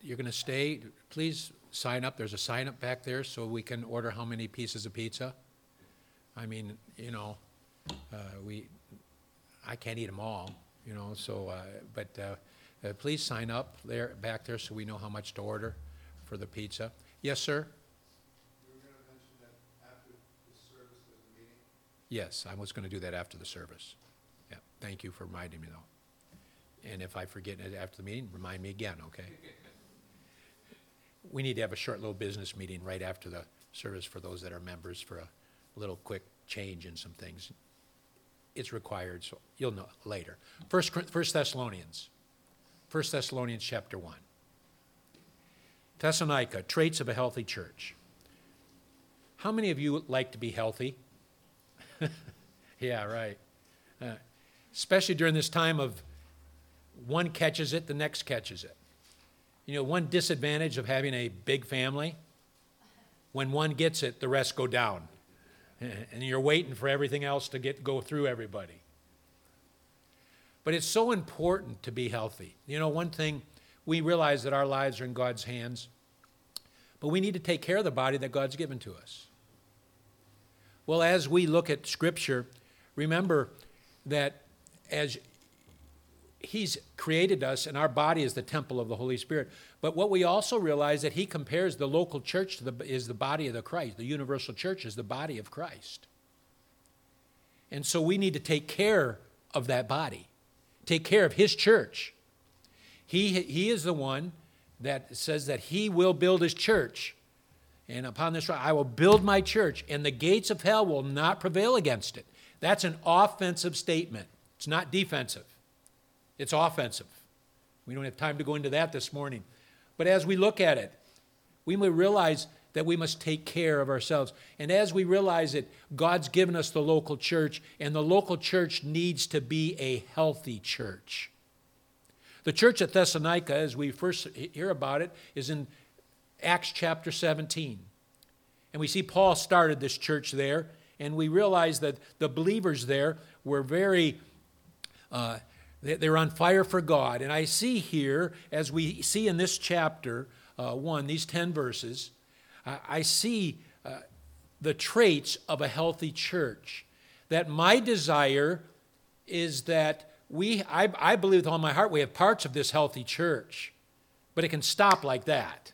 you're going to stay, please sign up. There's a sign up back there so we can order how many pieces of pizza. I mean, I can't eat them all, so, please sign up back there so we know how much to order for the pizza. Yes, sir? You were going to mention that after the service there's a meeting? Yes, I was going to do that after the service. Yeah, thank you for reminding me, though. And if I forget it after the meeting, remind me again, okay? We need to have a short little business meeting right after the service for those that are members for a little quick change in some things. It's required, so you'll know later. First Thessalonians. 1 Thessalonians chapter 1. Thessalonica, traits of a healthy church. How many of you like to be healthy? Yeah, right. Especially during this time of one catches it, the next catches it. One disadvantage of having a big family, when one gets it, the rest go down. And you're waiting for everything else to go through everybody. But it's so important to be healthy. One thing, we realize that our lives are in God's hands, but we need to take care of the body that God's given to us. Well, as we look at Scripture, remember that as He's created us, and our body is the temple of the Holy Spirit. But what we also realize that He compares the local church is the body of the Christ. The universal church is the body of Christ. And so we need to take care of that body. Take care of His church. He is the one that says that He will build His church. And upon this rock, I will build my church, and the gates of hell will not prevail against it. That's an offensive statement. It's not defensive. It's offensive. We don't have time to go into that this morning. But as we look at it, we may realize that we must take care of ourselves. And as we realize it, God's given us the local church, and the local church needs to be a healthy church. The church at Thessalonica, as we first hear about it, is in Acts chapter 17. And we see Paul started this church there, and we realize that the believers there were very... They're on fire for God. And I see here, as we see in this chapter 1, these 10 verses, I see the traits of a healthy church. That my desire is that I believe with all my heart we have parts of this healthy church, but it can stop like that.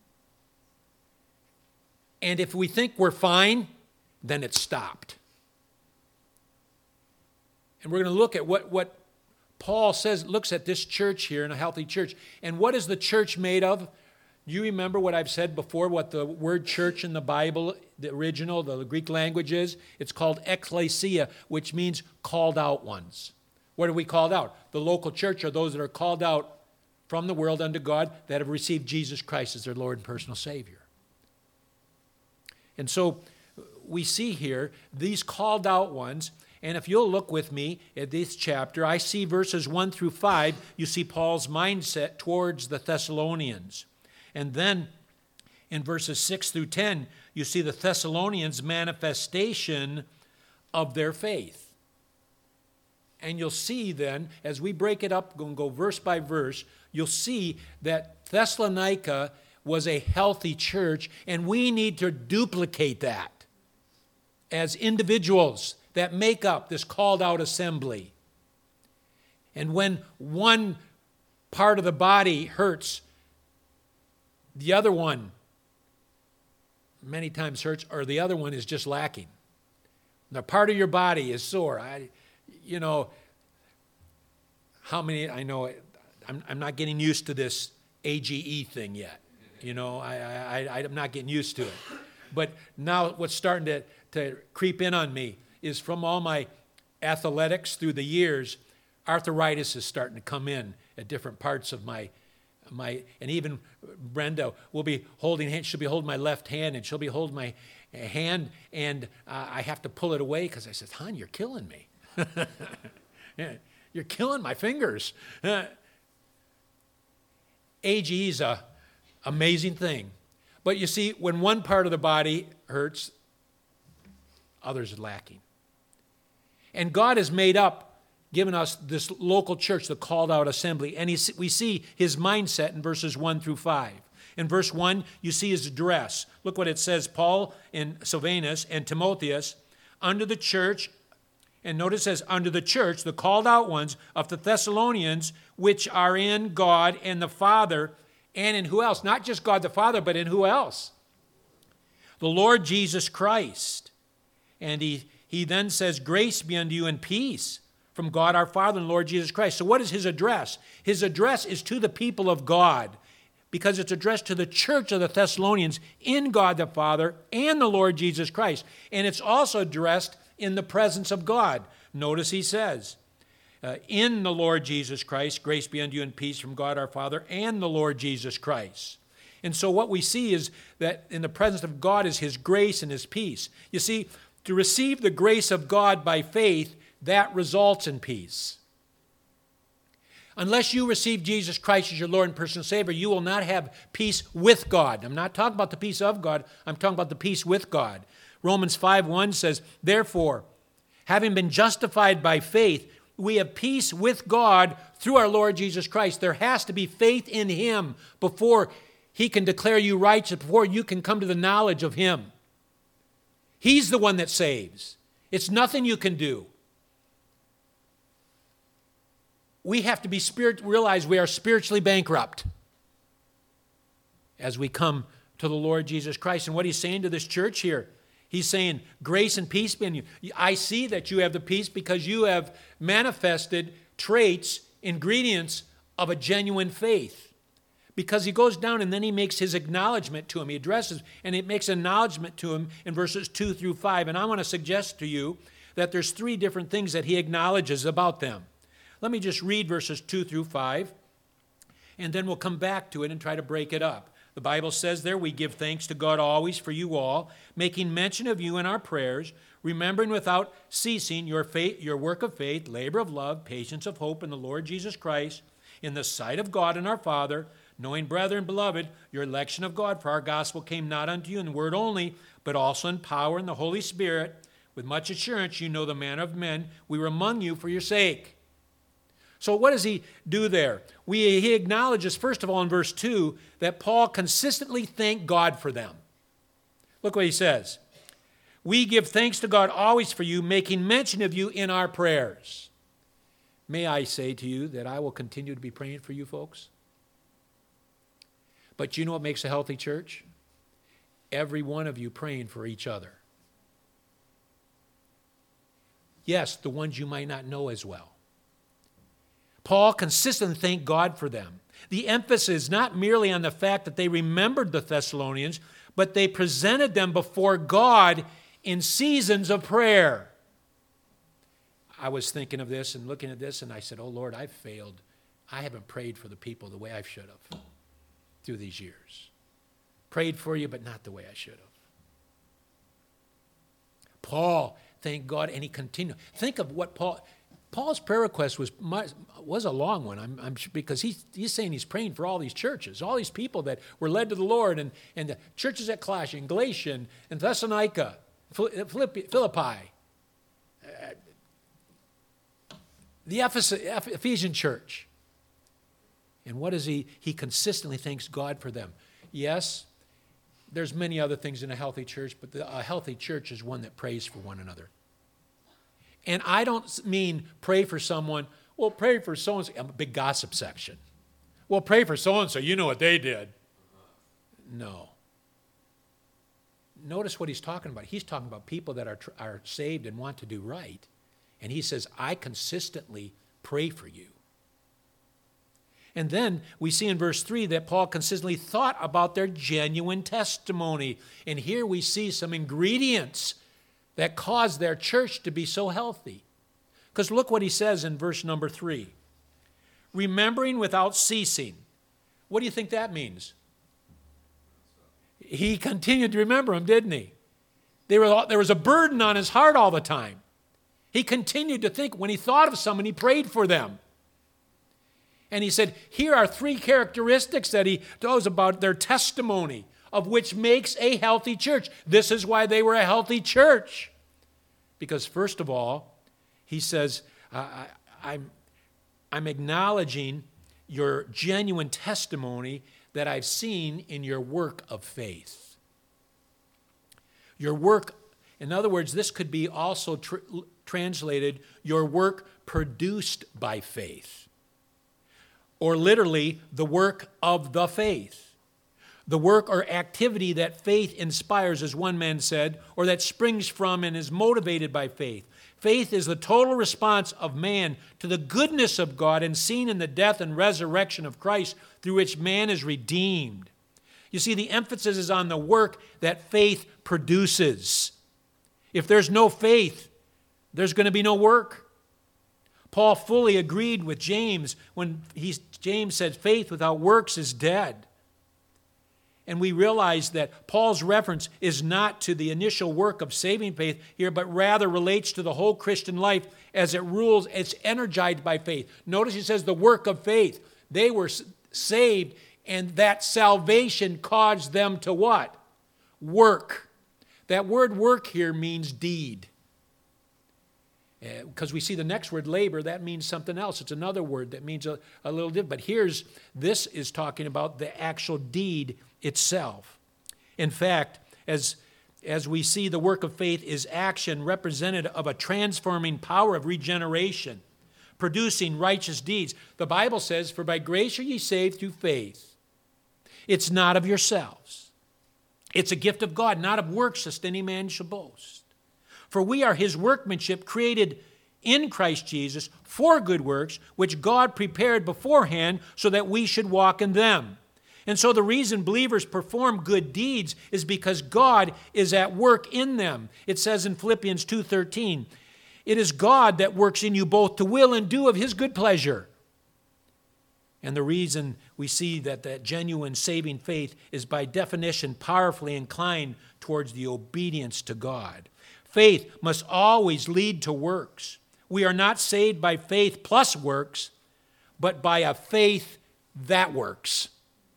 And if we think we're fine, then it's stopped. And we're going to look at what Paul looks at this church here in a healthy church. And what is the church made of? You remember what I've said before, what the word church in the Bible, the original, the Greek language is? It's called ekklesia, which means called out ones. What are we called out? The local church are those that are called out from the world unto God that have received Jesus Christ as their Lord and personal Savior. And so we see here these called out ones. And if you'll look with me at this chapter, I see verses 1 through 5, you see Paul's mindset towards the Thessalonians. And then in verses 6 through 10, you see the Thessalonians' manifestation of their faith. And you'll see then, as we break it up and go verse by verse, you'll see that Thessalonica was a healthy church, and we need to duplicate that as individuals that make up this called out assembly. And when one part of the body hurts, the other one many times hurts, or the other one is just lacking. The part of your body is sore. How many, I know, I'm not getting used to this AGE thing yet. I'm not getting used to it. But now what's starting to creep in on me is from all my athletics through the years, arthritis is starting to come in at different parts of my, and even Brenda will be holding, she'll be holding my left hand, and she'll be holding my hand, and I have to pull it away because I said, hon, you're killing me. You're killing my fingers. AGE is an amazing thing. But you see, when one part of the body hurts, others are lacking. And God has made up given us this local church, the called out assembly. And we see his mindset in verses 1 through 5. In verse 1, you see his address. Look what it says, Paul and Silvanus and Timotheus, under the church, and notice it says, under the church, the called out ones of the Thessalonians, which are in God and the Father, and in who else? Not just God the Father, but in who else? The Lord Jesus Christ. And he then says, grace be unto you and peace from God our Father and Lord Jesus Christ. So what is his address? His address is to the people of God, because it's addressed to the church of the Thessalonians in God the Father and the Lord Jesus Christ. And it's also addressed in the presence of God. Notice he says, in the Lord Jesus Christ, grace be unto you and peace from God our Father and the Lord Jesus Christ. And so what we see is that in the presence of God is his grace and his peace. You see, to receive the grace of God by faith, that results in peace. Unless you receive Jesus Christ as your Lord and personal Savior, you will not have peace with God. I'm not talking about the peace of God. I'm talking about the peace with God. Romans 5:1 says, therefore, having been justified by faith, we have peace with God through our Lord Jesus Christ. There has to be faith in him before he can declare you righteous, before you can come to the knowledge of him. He's the one that saves. It's nothing you can do. We have to realize we are spiritually bankrupt as we come to the Lord Jesus Christ. And what he's saying to this church here, he's saying, grace and peace be in you. I see that you have the peace because you have manifested traits, ingredients of a genuine faith. Because he goes down and then he makes his acknowledgement to him. He addresses, and it makes acknowledgement to him in verses 2 through 5. And I want to suggest to you that there's 3 different things that he acknowledges about them. Let me just read verses 2 through 5, and then we'll come back to it and try to break it up. The Bible says there, we give thanks to God always for you all, making mention of you in our prayers, remembering without ceasing your faith, your work of faith, labor of love, patience of hope in the Lord Jesus Christ, in the sight of God and our Father, knowing, brethren, beloved, your election of God, for our gospel came not unto you in word only, but also in power in the Holy Spirit. With much assurance you know the manner of men. We were among you for your sake. So what does he do there? He acknowledges, first of all, in verse 2, that Paul consistently thanked God for them. Look what he says. We give thanks to God always for you, making mention of you in our prayers. May I say to you that I will continue to be praying for you folks? But you know what makes a healthy church? Every one of you praying for each other. Yes, the ones you might not know as well. Paul consistently thanked God for them. The emphasis is not merely on the fact that they remembered the Thessalonians, but they presented them before God in seasons of prayer. I was thinking of this and looking at this, and I said, oh, Lord, I've failed. I haven't prayed for the people the way I should have through these years. Prayed for you, but not the way I should have. Paul thanked God, and he continued. Think of what Paul's prayer request was a long one, I'm sure, because he's saying he's praying for all these churches, all these people that were led to the Lord, and the churches at Colossians, Galatia, and Thessalonica, Philippi, the Ephesian church. And what is he? He consistently thanks God for them. Yes, there's many other things in a healthy church, but a healthy church is one that prays for one another. And I don't mean pray for someone, well, pray for so-and-so, a big gossip section. Well, pray for so-and-so, you know what they did. No. Notice what he's talking about. He's talking about people that are saved and want to do right. And he says, I consistently pray for you. And then we see in verse 3 that Paul consistently thought about their genuine testimony. And here we see some ingredients that caused their church to be so healthy. Because look what he says in verse number 3. Remembering without ceasing. What do you think that means? He continued to remember them, didn't he? There was a burden on his heart all the time. He continued to think. When he thought of someone, he prayed for them. And he said, here are 3 characteristics that he knows about their testimony, of which makes a healthy church. This is why they were a healthy church. Because first of all, he says, I'm acknowledging your genuine testimony that I've seen in your work of faith. Your work, in other words, this could be also translated, your work produced by faith. Or literally, the work of the faith. The work or activity that faith inspires, as one man said, or that springs from and is motivated by faith. Faith is the total response of man to the goodness of God and seen in the death and resurrection of Christ, through which man is redeemed. You see, the emphasis is on the work that faith produces. If there's no faith, there's going to be no work. Paul fully agreed with James when James said faith without works is dead. And we realize that Paul's reference is not to the initial work of saving faith here, but rather relates to the whole Christian life as it rules, it's energized by faith. Notice he says the work of faith. They were saved, and that salvation caused them to what? Work. That word work here means deed. Because we see the next word, labor, that means something else. It's another word that means a little different. But this is talking about the actual deed itself. In fact, as we see, the work of faith is action representative of a transforming power of regeneration, producing righteous deeds. The Bible says, "For by grace are ye saved through faith." It's not of yourselves. It's a gift of God, not of works, lest any man should boast. For we are his workmanship, created in Christ Jesus for good works, which God prepared beforehand so that we should walk in them. And so the reason believers perform good deeds is because God is at work in them. It says in Philippians 2:13, "It is God that works in you both to will and do of his good pleasure." And the reason we see that genuine saving faith is by definition powerfully inclined towards the obedience to God. Faith must always lead to works. We are not saved by faith plus works, but by a faith that works.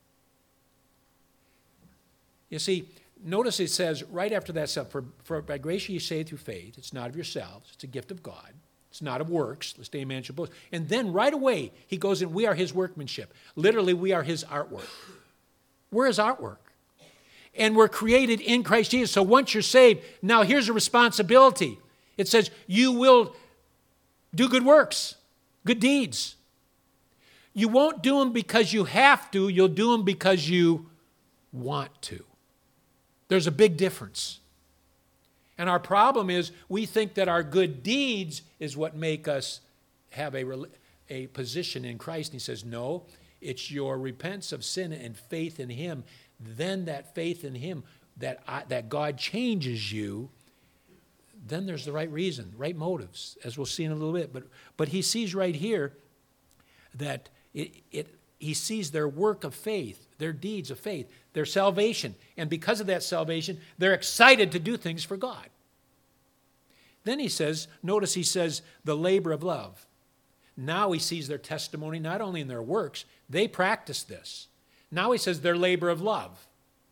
You see, notice it says right after that stuff, for by grace are you saved through faith. It's not of yourselves. It's a gift of God. It's not of works, lest any man should boast. And then right away, he goes in, we are his workmanship. Literally, we are his artwork. We're his artwork. And we're created in Christ Jesus. So once you're saved, now here's a responsibility. It says you will do good works, good deeds. You won't do them because you have to. You'll do them because you want to. There's a big difference. And our problem is we think that our good deeds is what make us have a position in Christ. And he says, no, it's your repentance of sin and faith in him. Then that faith in him, that God changes you, then there's the right reason, right motives, as we'll see in a little bit. But he sees right here that he sees their work of faith, their deeds of faith, their salvation. And because of that salvation, they're excited to do things for God. Then he says, notice he says, the labor of love. Now he sees their testimony not only in their works, they practice this. Now he says their labor of love.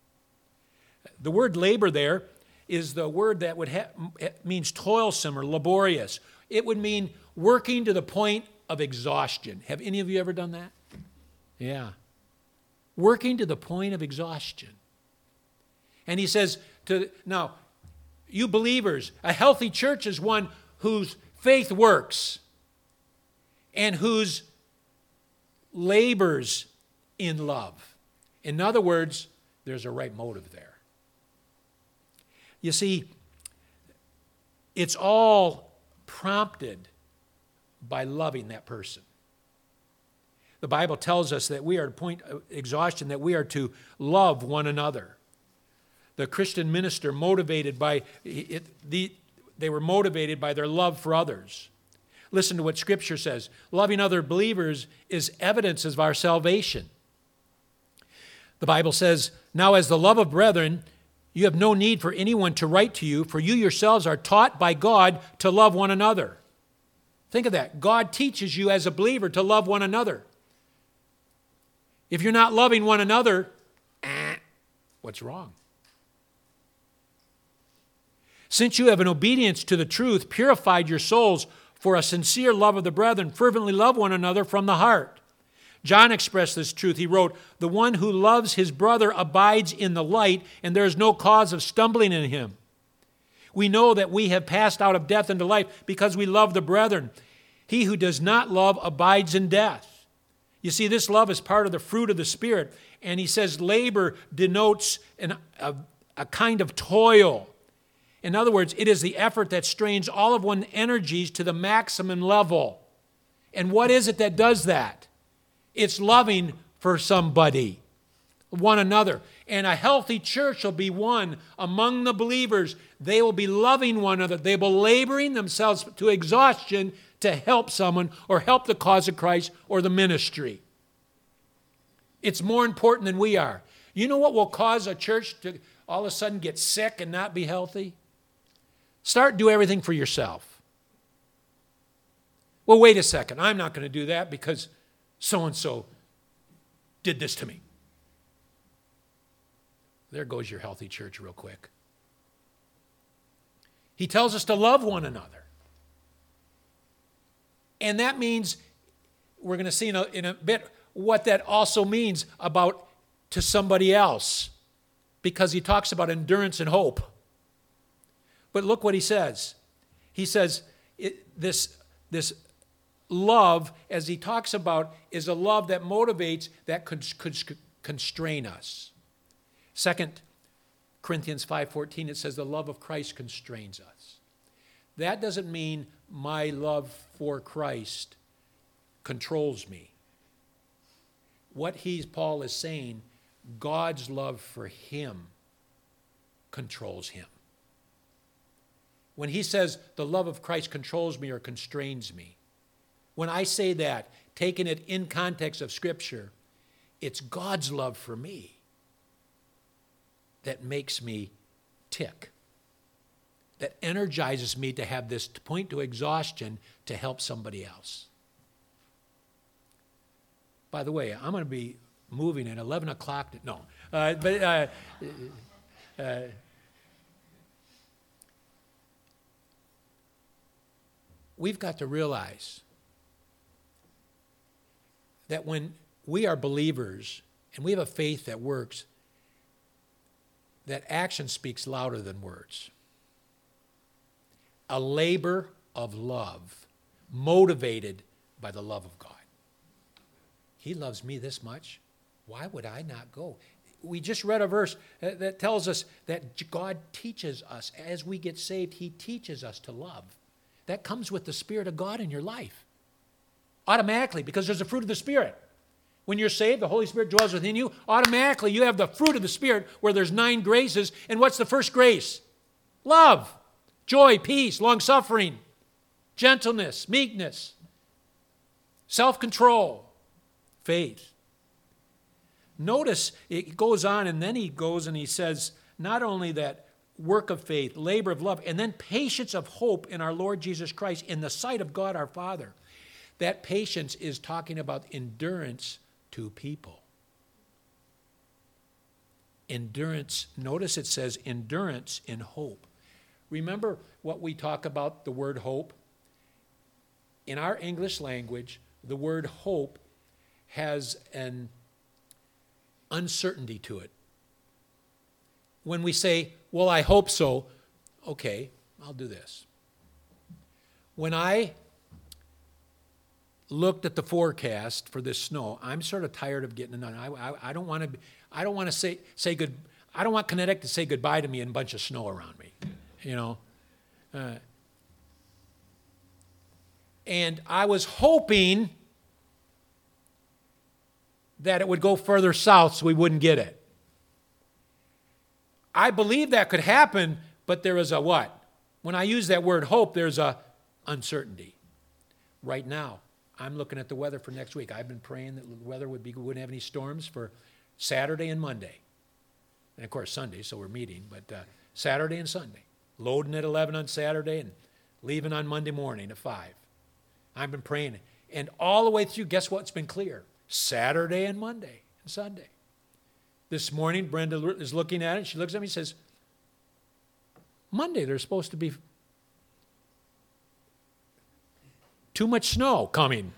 The word labor there is the word that means toilsome or laborious. It would mean working to the point of exhaustion. Have any of you ever done that? Yeah. Working to the point of exhaustion. And he says, now, you believers, a healthy church is one whose faith works and whose labors in love. In other words, there's a right motive there. You see, it's all prompted by loving that person. The Bible tells us that we are at a point of exhaustion, that we are to love one another. The Christian minister motivated by it, they were motivated by their love for others. Listen to what Scripture says. Loving other believers is evidence of our salvation. The Bible says, now as the love of brethren, you have no need for anyone to write to you, for you yourselves are taught by God to love one another. Think of that. God teaches you as a believer to love one another. If you're not loving one another, what's wrong? Since you have in obedience to the truth purified your souls for a sincere love of the brethren, fervently love one another from the heart. John expressed this truth. He wrote, "The one who loves his brother abides in the light, and there is no cause of stumbling in him." We know that we have passed out of death into life because we love the brethren. He who does not love abides in death. You see, this love is part of the fruit of the Spirit. And he says labor denotes a kind of toil. In other words, it is the effort that strains all of one's energies to the maximum level. And what is it that does that? It's loving for somebody, one another. And a healthy church will be one among the believers. They will be loving one another. They will be laboring themselves to exhaustion to help someone or help the cause of Christ or the ministry. It's more important than we are. You know what will cause a church to all of a sudden get sick and not be healthy? Start do everything for yourself. Well, wait a second. I'm not going to do that because so-and-so did this to me. There goes your healthy church real quick. He tells us to love one another. And that means, we're going to see in a bit what that also means about to somebody else, because he talks about endurance and hope. But look what he says. He says this love, as he talks about, is a love that motivates, that could constrain us. 2 Corinthians 5:14, it says the love of Christ constrains us. That doesn't mean my love for Christ controls me. What Paul is saying, God's love for him controls him. When he says the love of Christ controls me or constrains me, when I say that, taking it in context of Scripture, it's God's love for me that makes me tick, that energizes me to have this point to exhaustion to help somebody else. By the way, I'm going to be moving at 11 o'clock. We've got to realize that when we are believers and we have a faith that works, that action speaks louder than words. A labor of love, motivated by the love of God. He loves me this much. Why would I not go? We just read a verse that tells us that God teaches us. As we get saved, he teaches us to love. That comes with the Spirit of God in your life. Automatically, because there's the fruit of the Spirit. When you're saved, the Holy Spirit dwells within you. Automatically, you have the fruit of the Spirit where there's 9 graces. And what's the first grace? Love, joy, peace, long-suffering, gentleness, meekness, self-control, faith. Notice it goes on, and then he goes and he says, not only that work of faith, labor of love, and then patience of hope in our Lord Jesus Christ in the sight of God our Father. That patience is talking about endurance to people. Endurance, notice it says endurance in hope. Remember what we talk about, the word hope? In our English language, the word hope has an uncertainty to it. When we say, well, I hope so, okay, I'll do this. When I looked at the forecast for this snow, I'm sort of tired of getting it done. I don't want to say good. I don't want Connecticut to say goodbye to me and a bunch of snow around me, you know. And I was hoping that it would go further south so we wouldn't get it. I believe that could happen, but there is a what? When I use that word hope, there's a uncertainty. Right now, I'm looking at the weather for next week. I've been praying that the weather wouldn't have any storms for Saturday and Monday. And of course, Sunday, so we're meeting, but Saturday and Sunday. Loading at 11 on Saturday and leaving on Monday morning at 5. I've been praying. And all the way through, guess what's been clear? Saturday and Monday and Sunday. This morning, Brenda is looking at it. She looks at me and says, Monday, there's supposed to be Too much snow coming.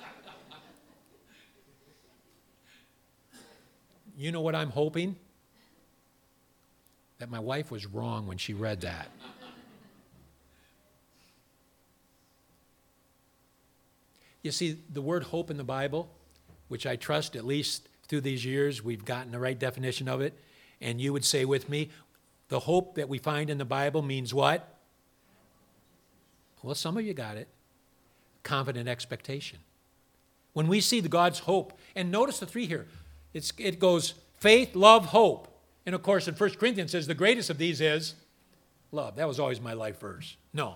You know what I'm hoping? That my wife was wrong when she read that. You see, the word hope in the Bible, which I trust at least through these years we've gotten the right definition of it, and you would say with me, the hope that we find in the Bible means what? Well, some of you got it. Confident expectation. When we see the God's hope, and notice the three here, it goes faith, love, hope. And of course, in 1 Corinthians says the greatest of these is love. That was always my life verse. No.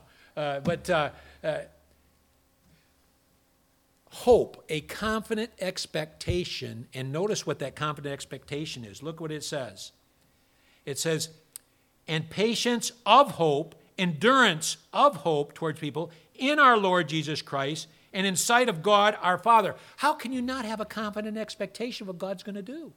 Hope, a confident expectation, and notice what that confident expectation is. Look what it says. It says, and patience of hope, endurance of hope towards people in our Lord Jesus Christ and in sight of God our Father. How can you not have a confident expectation of what God's going to do?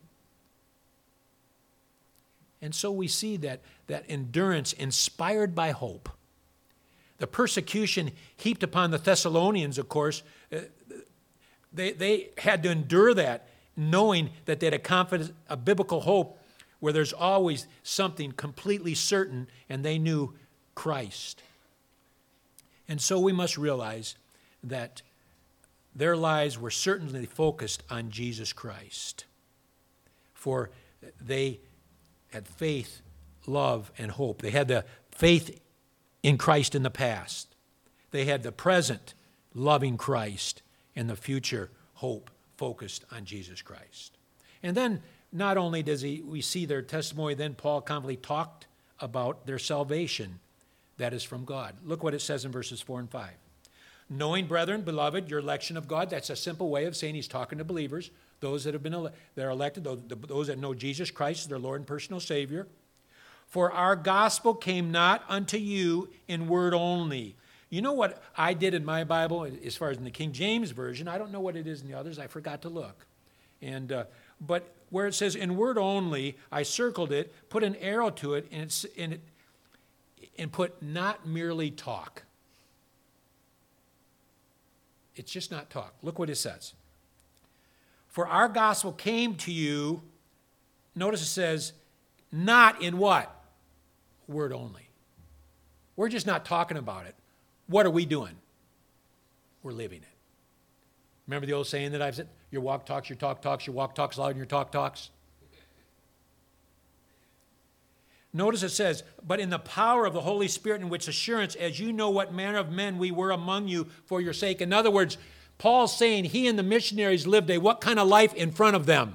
And so we see that endurance inspired by hope. The persecution heaped upon the Thessalonians, of course, they had to endure that, knowing that they had a biblical hope where there's always something completely certain, and they knew Christ. And so we must realize that their lives were certainly focused on Jesus Christ. For they had faith, love, and hope. They had the faith in Christ in the past. They had the present loving Christ and the future hope focused on Jesus Christ. And then not only does we see their testimony, then Paul confidently talked about their salvation that is from God. Look what it says in verses 4 and 5. Knowing, brethren, beloved, your election of God. That's a simple way of saying he's talking to believers, those that have been that are elected, those that know Jesus Christ as their Lord and personal Savior. For our gospel came not unto you in word only. You know what I did in my Bible, as far as in the King James Version? I don't know what it is in the others. I forgot to look. But where it says in word only, I circled it, put an arrow to it, and put not merely talk. It's just not talk. Look what it says. For our gospel came to you, notice it says, not in what? Word only. We're just not talking about it. What are we doing? We're living it. Remember the old saying that I've said, your walk talks, your talk talks, your walk talks louder than your talk talks? Notice it says, but in the power of the Holy Spirit, in which assurance, as you know what manner of men we were among you for your sake. In other words, Paul's saying he and the missionaries lived what kind of life in front of them?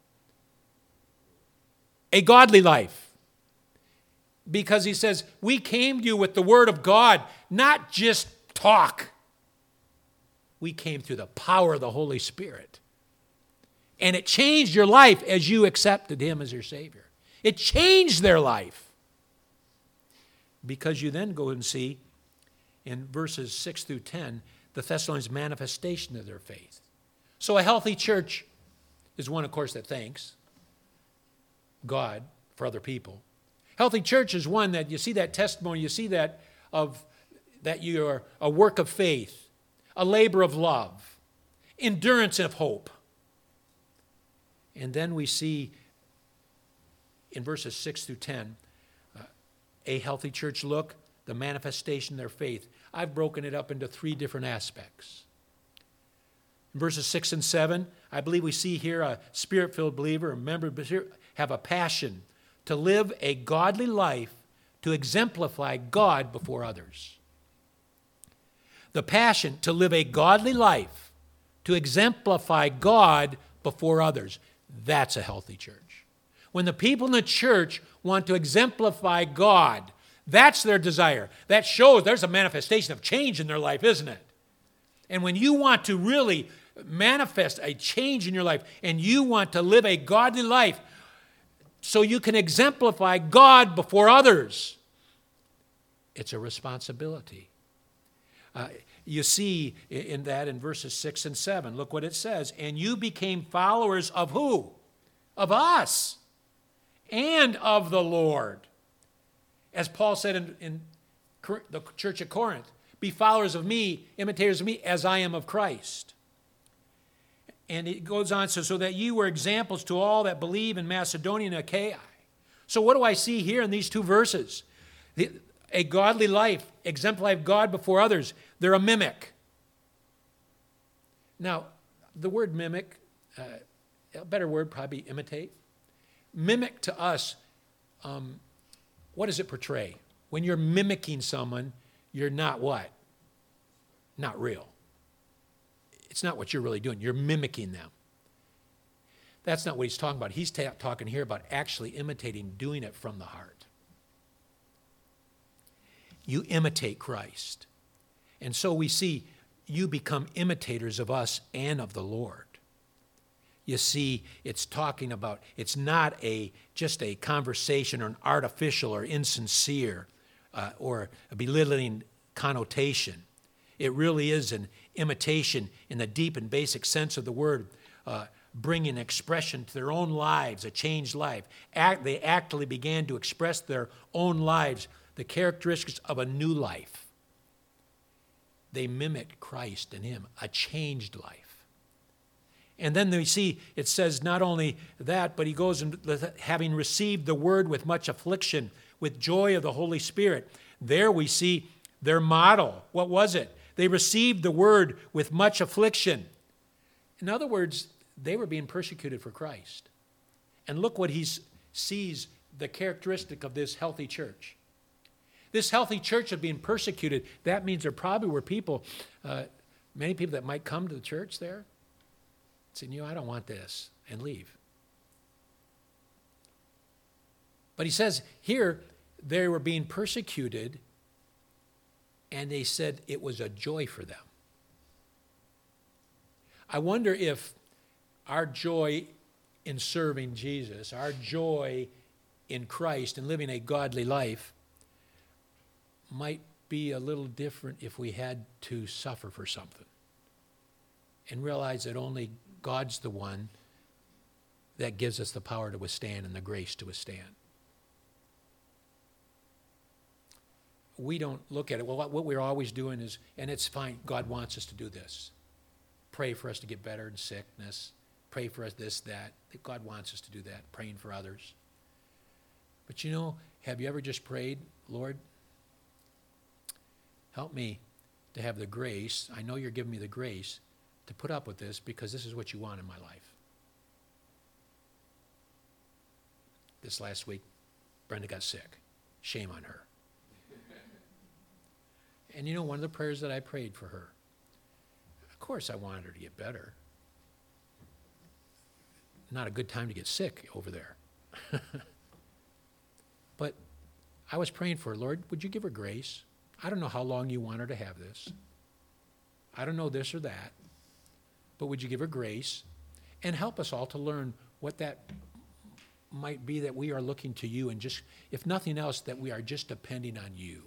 A godly life. Because he says, we came to you with the word of God, not just talk. We came through the power of the Holy Spirit. And it changed your life as you accepted him as your Savior. It changed their life. Because you then go and see in verses 6 through 10, the Thessalonians' manifestation of their faith. So a healthy church is one, of course, that thanks God for other people. Healthy church is one that you see that testimony, you see that you're a work of faith, a labor of love, endurance of hope. And then we see in verses 6 through 10, a healthy church look, the manifestation of their faith. I've broken it up into 3 different aspects. In verses 6 and 7, I believe we see here a spirit-filled believer, a member, have a passion to live a godly life to exemplify God before others. The passion to live a godly life to exemplify God before others. That's a healthy church. When the people in the church want to exemplify God, that's their desire. That shows there's a manifestation of change in their life, isn't it? And when you want to really manifest a change in your life and you want to live a godly life so you can exemplify God before others, it's a responsibility. You see in that in verses 6 and 7. Look what it says. And you became followers of who? Of us and of the Lord. As Paul said in the church of Corinth, Be followers of me, imitators of me, as I am of Christ. And it goes on, so that you were examples to all that believe in Macedonia and Achaia. So what do I see here in these two verses? A godly life, exemplify God before others. They're a mimic. Now, the word mimic, a better word probably imitate. Mimic to us, what does it portray? When you're mimicking someone, you're not what? Not real. It's not what you're really doing. You're mimicking them. That's not what he's talking about. He's talking here about actually imitating, doing it from the heart. You imitate Christ. And so we see you become imitators of us and of the Lord. You see, it's talking about, it's not just a conversation or an artificial or insincere or a belittling connotation. It really is an imitation in the deep and basic sense of the word, bringing expression to their own lives, a changed life. They actually began to express their own lives, the characteristics of a new life. They mimicked Christ and him, a changed life. And then we see, it says not only that, but he goes, having received the word with much affliction, with joy of the Holy Spirit. There we see their model. What was it? They received the word with much affliction. In other words, they were being persecuted for Christ. And look what he sees, the characteristic of this healthy church. This healthy church of being persecuted, that means there probably were people, many people that might come to the church there, saying, I don't want this, and leave. But he says here, they were being persecuted, and they said it was a joy for them. I wonder if our joy in serving Jesus, our joy in Christ and living a godly life might be a little different if we had to suffer for something and realize that only God's the one that gives us the power to withstand and the grace to withstand. We don't look at it. Well, what we're always doing is, and it's fine, God wants us to do this. Pray for us to get better in sickness. Pray for us this, that. God wants us to do that, praying for others. But have you ever just prayed, Lord, help me to have the grace. I know you're giving me the grace to put up with this because this is what you want in my life. This last week, Brenda got sick. Shame on her. And one of the prayers that I prayed for her, of course I wanted her to get better. Not a good time to get sick over there. But I was praying for her, Lord, would you give her grace? I don't know how long you want her to have this. I don't know this or that. But would you give her grace and help us all to learn what that might be, that we are looking to you and just, if nothing else, that we are just depending on you.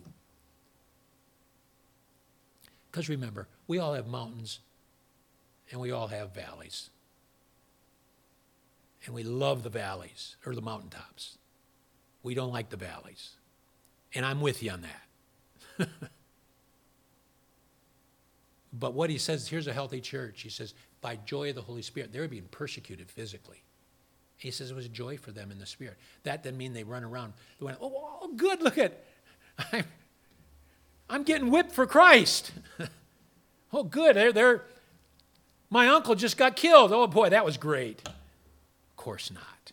Because remember, we all have mountains and we all have valleys. And we love the valleys or the mountaintops. We don't like the valleys. And I'm with you on that. But what he says, here's a healthy church. He says, by joy of the Holy Spirit, they were being persecuted physically. He says it was joy for them in the Spirit. That didn't mean they run around. They went, oh good, look at, I'm getting whipped for Christ. Oh, good, they're, my uncle just got killed. Oh, boy, that was great. Of course not.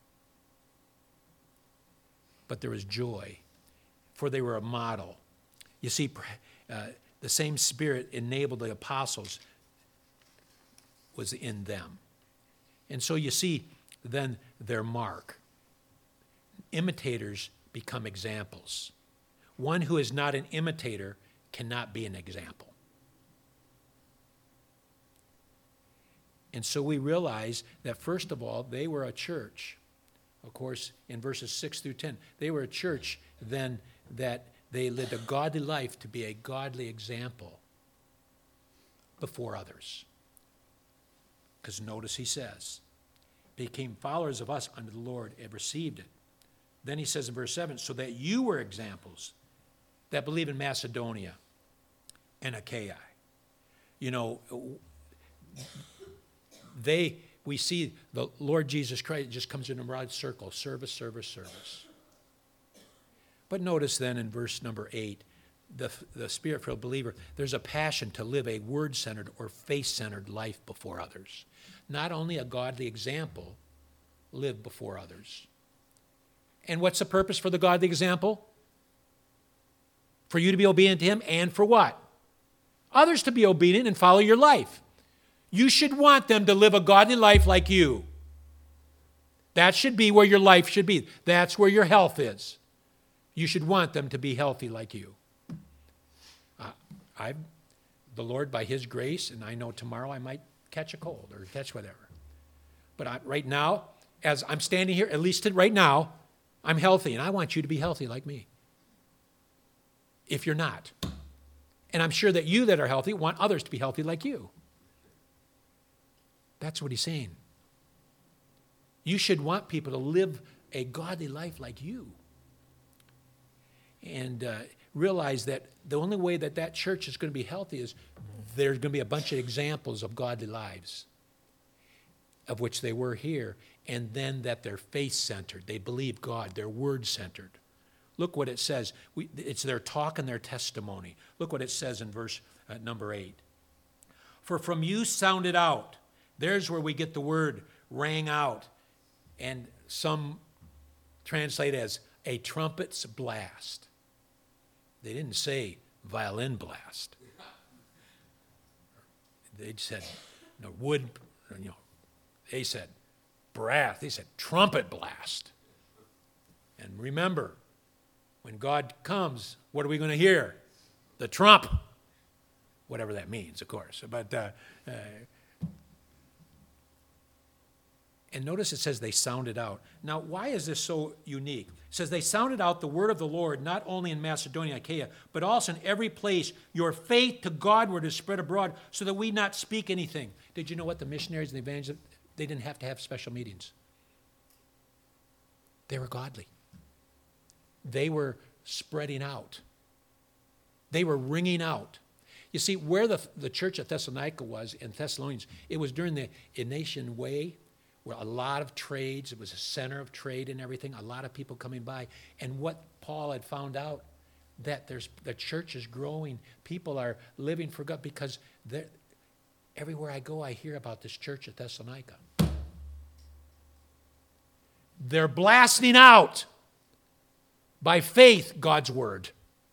But there was joy, for they were a model. You see, the same Spirit enabled the apostles was in them. And so you see then their mark. Imitators become examples. One who is not an imitator cannot be an example. And so we realize that, first of all, they were a church. Of course, in verses 6 through 10, they were a church then that they lived a godly life to be a godly example before others. Because notice he says, became followers of us under the Lord and received it. Then he says in verse 7, so that you were examples that believe in Macedonia. and Achaia. You know, we see the Lord Jesus Christ just comes in a broad circle, service, service, service. But notice then in verse number 8, the Spirit-filled believer, there's a passion to live a word-centered or faith-centered life before others. Not only a godly example, live before others. And what's the purpose for the godly example? For you to be obedient to him, and for what? Others to be obedient and follow your life. You should want them to live a godly life like you. That should be where your life should be. That's where your health is. You should want them to be healthy like you. The Lord, by his grace, and I know tomorrow I might catch a cold or catch whatever. But right now, as I'm standing here, at least right now, I'm healthy, and I want you to be healthy like me. If you're not. And I'm sure that you that are healthy want others to be healthy like you. That's what he's saying. You should want people to live a godly life like you. And realize that the only way that that church is going to be healthy is there's going to be a bunch of examples of godly lives, of which they were here, and then that they're faith-centered. They believe God. They're word-centered. Look what it says. It's their talk and their testimony. Look what it says in verse number 8. For from you sounded out. There's where we get the word rang out. And some translate as a trumpet's blast. They didn't say violin blast. They said wood, they said brass. They said trumpet blast. And remember, when God comes, what are we going to hear? The trump. Whatever that means, of course. But and notice it says they sounded out. Now, why is this so unique? It says they sounded out the word of the Lord, not only in Macedonia and Achaia, but also in every place. Your faith to Godward is spread abroad, so that we not speak anything. Did you know what? The missionaries and the evangelists, they didn't have to have special meetings. They were godly. They were spreading out. They were ringing out. You see, where the church at Thessalonica was, in Thessalonians, it was during the Egnatian Way, where a lot of trades, it was a center of trade and everything, a lot of people coming by. And what Paul had found out, that the church is growing. People are living for God, because everywhere I go, I hear about this church at Thessalonica. They're blasting out by faith God's word.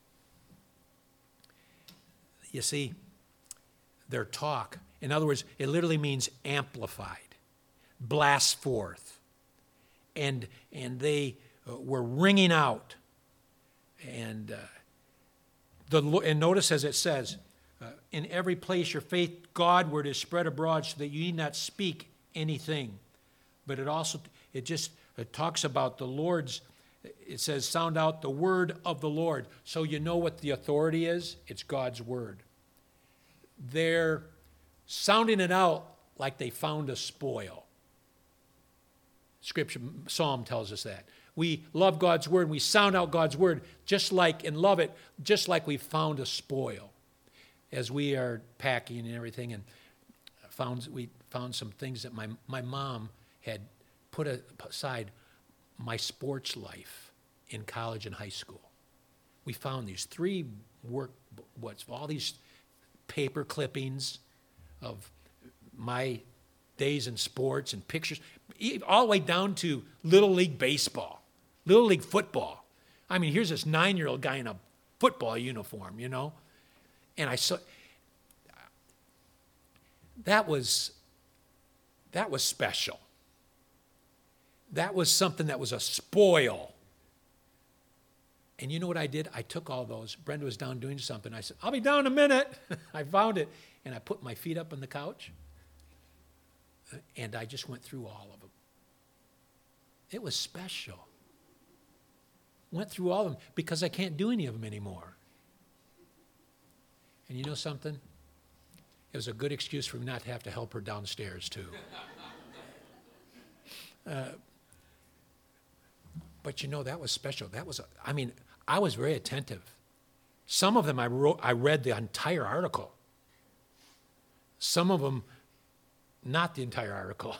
You see, their talk, in other words, it literally means amplified. Blast forth, and they were ringing out, and notice as it says, in every place your faith Godward is spread abroad, so that you need not speak anything. But it talks about the Lord's. It says, sound out the word of the Lord, so you know what the authority is. It's God's word. They're sounding it out like they found a spoil. Scripture, Psalm tells us that. We love God's word, and we sound out God's word and love it, just like we found a spoil. As we are packing and everything, and we found some things that my mom had put aside, my sports life in college and high school. We found these 3 all these paper clippings of my days in sports and pictures, all the way down to Little League baseball, Little League football. I mean, here's this 9-year-old guy in a football uniform, And I saw, that was special. That was something that was a spoil. And you know what I did? I took all those. Brenda was down doing something. I said, I'll be down in a minute. I found it. And I put my feet up on the couch. And I just went through all of them. It was special. Went through all of them because I can't do any of them anymore. And you know something? It was a good excuse for me not to have to help her downstairs, too. But that was special. I was very attentive. Some of them I read the entire article. Some of them, not the entire article.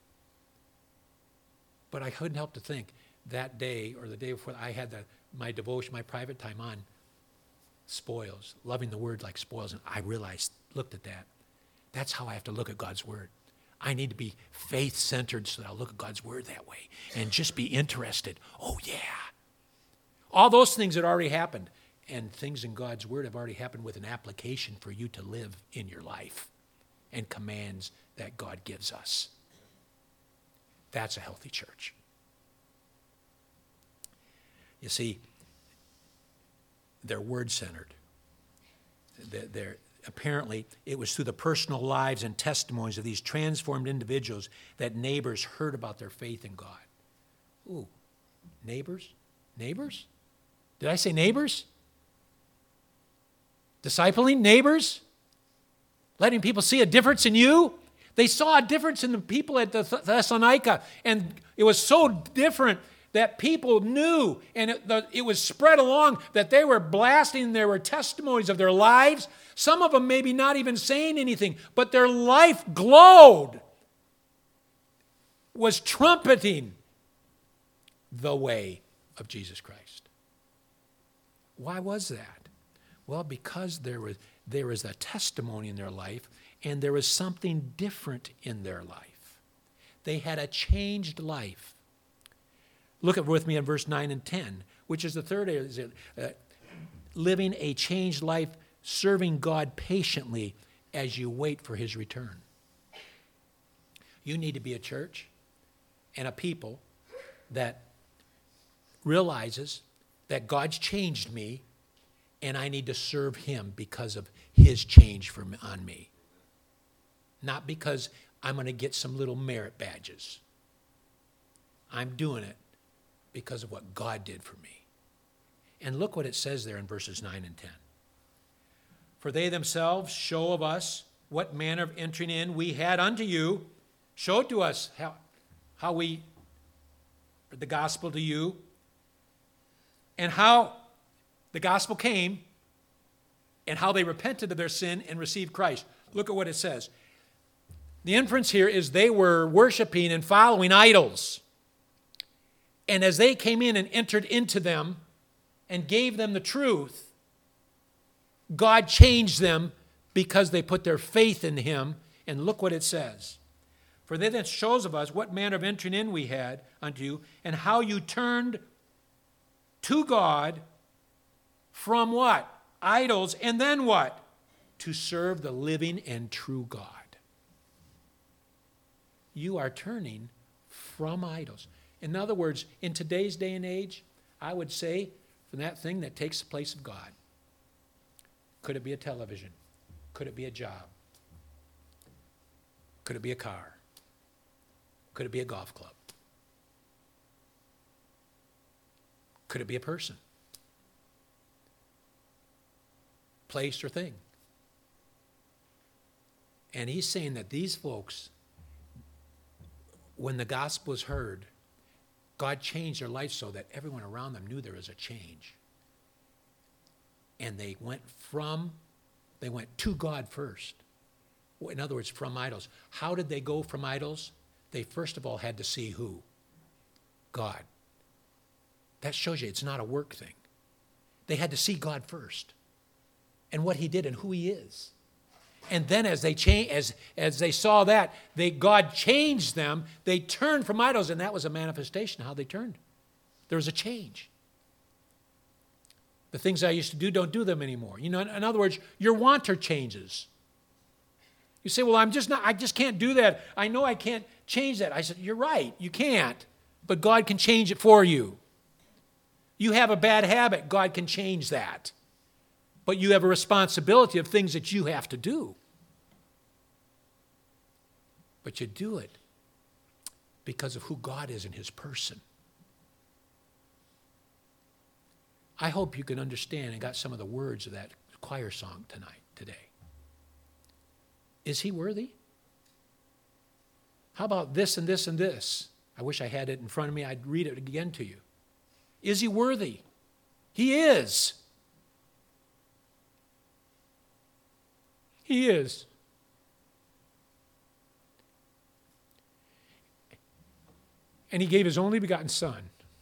But I couldn't help to think that day or the day before I had my devotion, my private time on spoils, loving the word like spoils. And I realized, looked at that. That's how I have to look at God's word. I need to be faith-centered so that I'll look at God's word that way and just be interested. Oh, yeah. All those things had already happened. And things in God's word have already happened with an application for you to live in your life and commands that God gives us. That's a healthy church. You see, they're word-centered. Apparently, it was through the personal lives and testimonies of these transformed individuals that neighbors heard about their faith in God. Ooh, neighbors? Neighbors? Did I say neighbors? Discipling neighbors? Letting people see a difference in you? They saw a difference in the people at Thessalonica, and it was so different that people knew, and it was spread along that they were blasting, there were testimonies of their lives. Some of them maybe not even saying anything, but their life glowed, was trumpeting the way of Jesus Christ. Why was that? Well, because there was a testimony in their life, and there was something different in their life. They had a changed life. Look with me in verse 9 and 10, which is the third area, living a changed life, serving God patiently as you wait for his return. You need to be a church and a people that realizes that God's changed me and I need to serve him because of his change on me. Not because I'm going to get some little merit badges. I'm doing it because of what God did for me. And look what it says there in verses 9 and 10. For they themselves show of us what manner of entering in we had unto you. Show to us how we, the gospel to you, and how the gospel came, and how they repented of their sin and received Christ. Look at what it says. The inference here is they were worshiping and following idols. And as they came in and entered into them and gave them the truth, God changed them because they put their faith in him. And look what it says. For they that shows of us what manner of entering in we had unto you, and how you turned to God from what? Idols, and then what? To serve the living and true God. You are turning from idols. In other words, in today's day and age, I would say from that thing that takes the place of God. Could it be a television? Could it be a job? Could it be a car? Could it be a golf club? Could it be a person? Place or thing? And he's saying that these folks, when the gospel was heard, God changed their life so that everyone around them knew there was a change. And they went to God first. In other words, from idols. How did they go from idols? They first of all had to see who? God. That shows you it's not a work thing. They had to see God first and what he did and who he is. And then as they saw that, God changed them. They turned from idols, and that was a manifestation of how they turned. There was a change. The things I used to do, don't do them anymore. You know, in other words, your wanter changes. You say, well, I just can't do that. I know I can't change that. I said, you're right, you can't. But God can change it for you. You have a bad habit, God can change that. But you have a responsibility of things that you have to do. But you do it because of who God is in his person. I hope you can understand and got some of the words of that choir song today. Is he worthy? How about this and this and this? I wish I had it in front of me. I'd read it again to you. Is he worthy? He is. He is. And he gave his only begotten Son.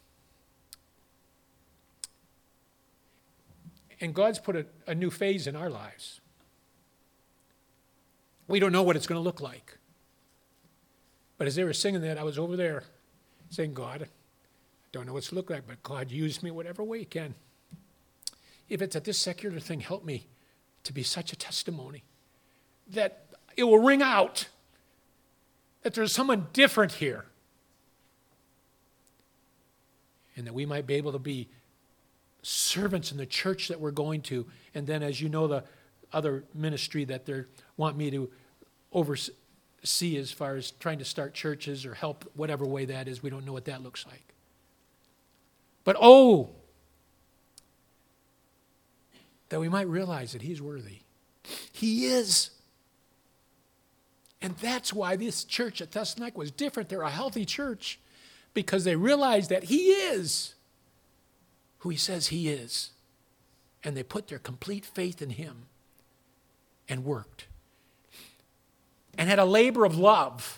And God's put a new phase in our lives. We don't know what it's going to look like. But as they were singing that, I was over there saying, God, I don't know what it's look like, but God, use me whatever way you can. If it's at this secular thing, help me to be such a testimony that it will ring out that there's someone different here. And that we might be able to be servants in the church that we're going to. And then, as you know, the other ministry that they want me to oversee as far as trying to start churches or help whatever way that is. We don't know what that looks like. But that we might realize that he's worthy. He is. And that's why this church at Thessalonica was different. They're a healthy church because they realized that he is who he says he is. And they put their complete faith in him and worked. And had a labor of love,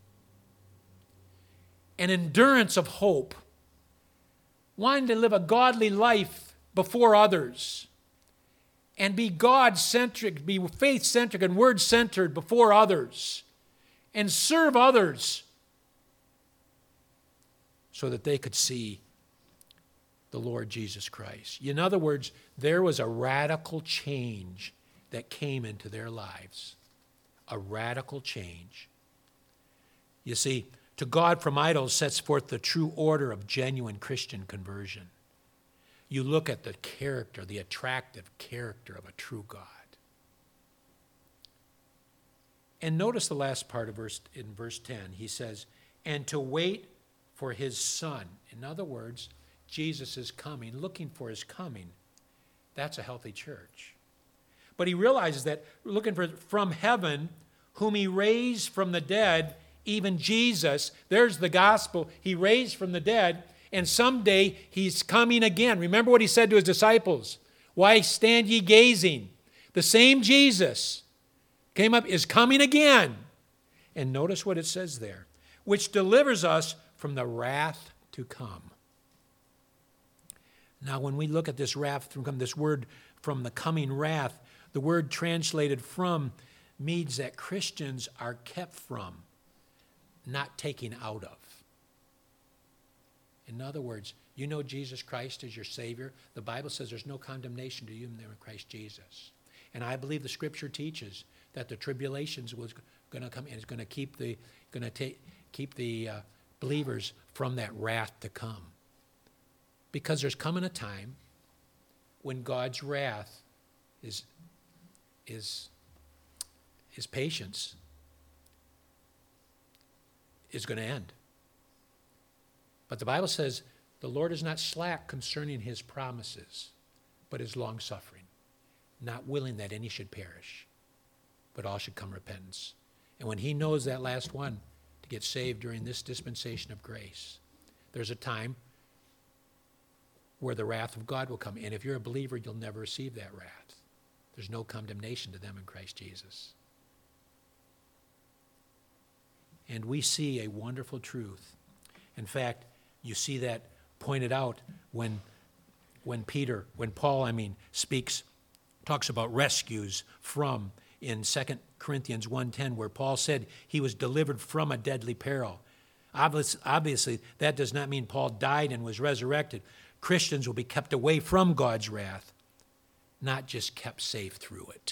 an endurance of hope, wanting to live a godly life before others, and be God-centric, be faith-centric and word-centered before others, and serve others so that they could see the Lord Jesus Christ. In other words, there was a radical change that came into their lives. A radical change. You see, to God from idols sets forth the true order of genuine Christian conversion. You look at the character, the attractive character of a true God. And notice the last part of verse 10. He says, and to wait for his Son. In other words, Jesus is coming, looking for his coming. That's a healthy church. But he realizes that looking for from heaven, whom he raised from the dead, even Jesus. There's the gospel. He raised from the dead, and someday he's coming again. Remember what he said to his disciples. Why stand ye gazing? The same Jesus came up, is coming again. And notice what it says there. Which delivers us from the wrath to come. Now, when we look at this wrath, this word from the coming wrath, the word translated from means that Christians are kept from, not taken out of. In other words, you know Jesus Christ as your Savior. The Bible says there's no condemnation to you in Christ Jesus. And I believe the Scripture teaches that the tribulations was going to come and is going to keep the believers from that wrath to come. Because there's coming a time when God's wrath is his patience is going to end. But the Bible says the Lord is not slack concerning his promises, but is long-suffering, not willing that any should perish, but all should come repentance. And when he knows that last one to get saved during this dispensation of grace, there's a time where the wrath of God will come. And if you're a believer, you'll never receive that wrath. There's no condemnation to them in Christ Jesus. And we see a wonderful truth. In fact, you see that pointed out when Paul talks about rescues from in 2 Corinthians 1:10, where Paul said he was delivered from a deadly peril. Obviously, that does not mean Paul died and was resurrected. Christians will be kept away from God's wrath, not just kept safe through it.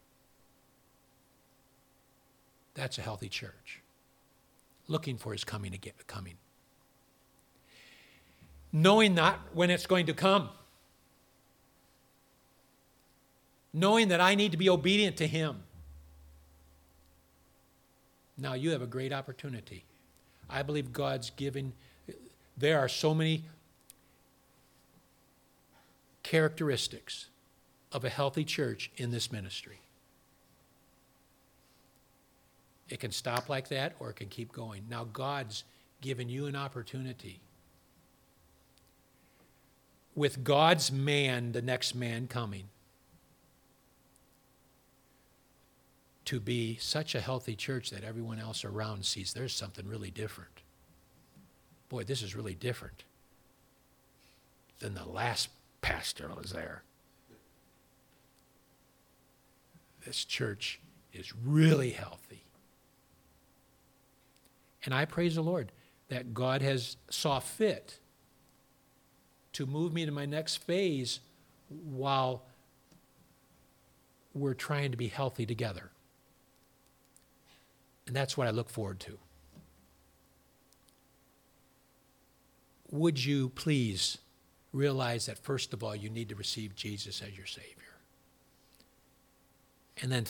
That's a healthy church, looking for his coming. Knowing not when it's going to come. Knowing that I need to be obedient to him. Now you have a great opportunity. I believe God's giving. There are so many characteristics of a healthy church in this ministry. It can stop like that or it can keep going. Now God's given you an opportunity. With God's man, the next man coming, to be such a healthy church that everyone else around sees there's something really different. Boy, this is really different than the last pastor was there. This church is really healthy. And I praise the Lord that God has saw fit to move me to my next phase while we're trying to be healthy together. And that's what I look forward to. Would you please realize that, first of all, you need to receive Jesus as your Savior? And then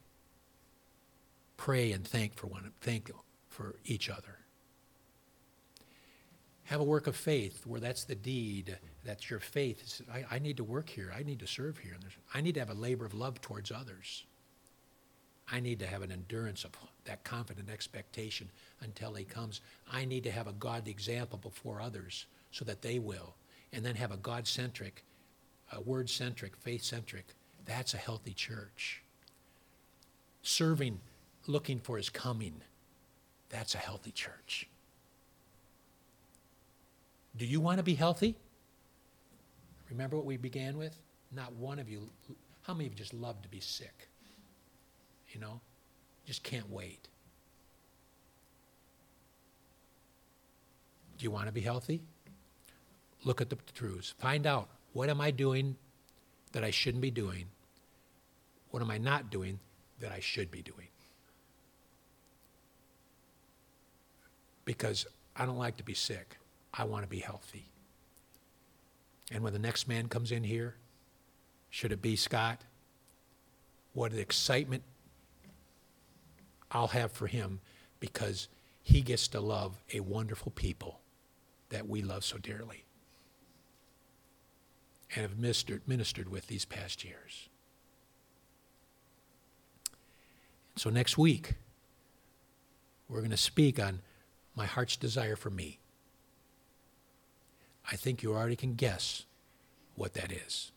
pray and thank for each other. Have a work of faith where that's the deed, that's your faith. I need to work here. I need to serve here. I need to have a labor of love towards others. I need to have an endurance of that confident expectation until he comes. I need to have a godly example before others so that they will. And then have a God-centric, word-centric, faith-centric. That's a healthy church. Serving, looking for his coming. That's a healthy church. Do you want to be healthy? Remember what we began with? Not one of you. How many of you just love to be sick? You know? Just can't wait. Do you want to be healthy? Look at the truths. Find out, what am I doing that I shouldn't be doing? What am I not doing that I should be doing? Because I don't like to be sick. I want to be healthy. And when the next man comes in here, should it be Scott, what an excitement I'll have for him, because he gets to love a wonderful people that we love so dearly and have ministered with these past years. So next week, we're going to speak on my heart's desire for me. I think you already can guess what that is.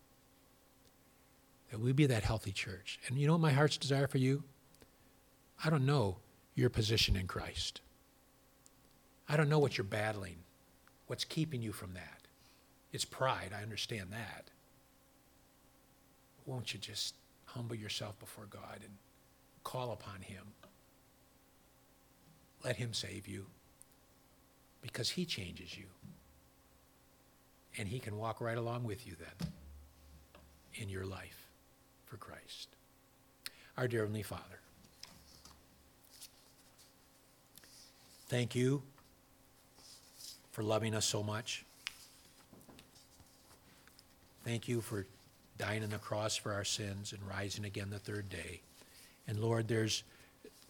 That we be that healthy church. And you know what my heart's desire for you? I don't know your position in Christ. I don't know what you're battling, what's keeping you from that. It's pride, I understand that. Won't you just humble yourself before God and call upon him? Let him save you, because he changes you. And he can walk right along with you then in your life for Christ. Our dear Heavenly Father, thank you for loving us so much. Thank you for dying on the cross for our sins and rising again the third day. And Lord, there's